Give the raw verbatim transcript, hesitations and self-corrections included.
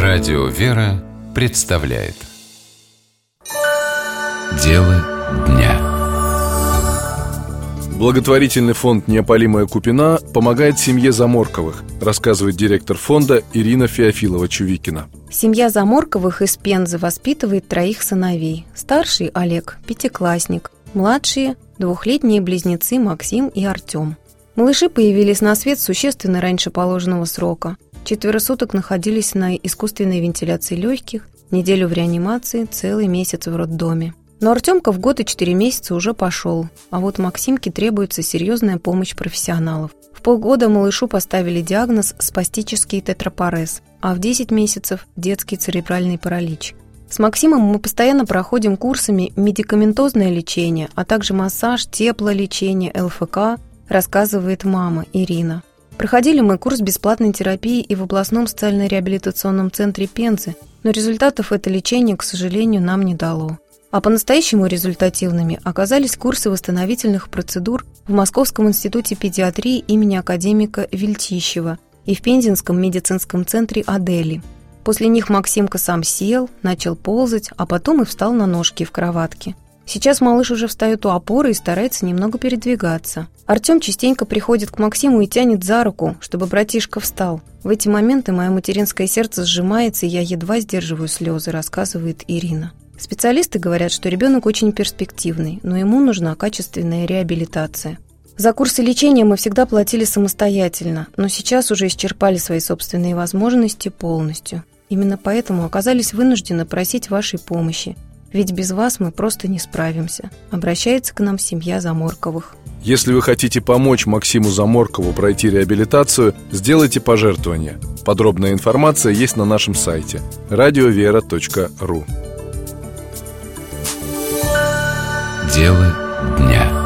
Радио «Вера» представляет Дело дня. Благотворительный фонд «Неопалимая купина» помогает семье Заморковых, рассказывает директор фонда Ирина Феофилова-Чувикина. Семья Заморковых из Пензы воспитывает троих сыновей. Старший Олег – пятиклассник, младшие – двухлетние близнецы Максим и Артем. Малыши появились на свет существенно раньше положенного срока. Четверо суток находились на искусственной вентиляции легких, неделю в реанимации, целый месяц в роддоме. Но Артемка в год и четыре месяца уже пошел, а вот Максимке требуется серьезная помощь профессионалов. В полгода малышу поставили диагноз спастический тетрапарез, а в десять месяцев – детский церебральный паралич. С Максимом мы постоянно проходим курсами медикаментозное лечение, а также массаж, теплолечение, эл эф ка, рассказывает мама Ирина. Проходили мы курс бесплатной терапии и в областном социально-реабилитационном центре Пензы, но результатов это лечение, к сожалению, нам не дало. А по-настоящему результативными оказались курсы восстановительных процедур в Московском институте педиатрии имени академика Вельтищева и в Пензенском медицинском центре Адели. После них Максимка сам сел, начал ползать, а потом и встал на ножки в кроватке. Сейчас малыш уже встает у опоры и старается немного передвигаться. Артем частенько приходит к Максиму и тянет за руку, чтобы братишка встал. В эти моменты мое материнское сердце сжимается, и я едва сдерживаю слезы, рассказывает Ирина. Специалисты говорят, что ребенок очень перспективный, но ему нужна качественная реабилитация. За курсы лечения мы всегда платили самостоятельно, но сейчас уже исчерпали свои собственные возможности полностью. Именно поэтому оказались вынуждены просить вашей помощи. Ведь без вас мы просто не справимся. Обращается к нам семья Заморковых. Если вы хотите помочь Максиму Заморкову пройти реабилитацию, сделайте пожертвование. Подробная информация есть на нашем сайте радиовера точка ру. Дело дня.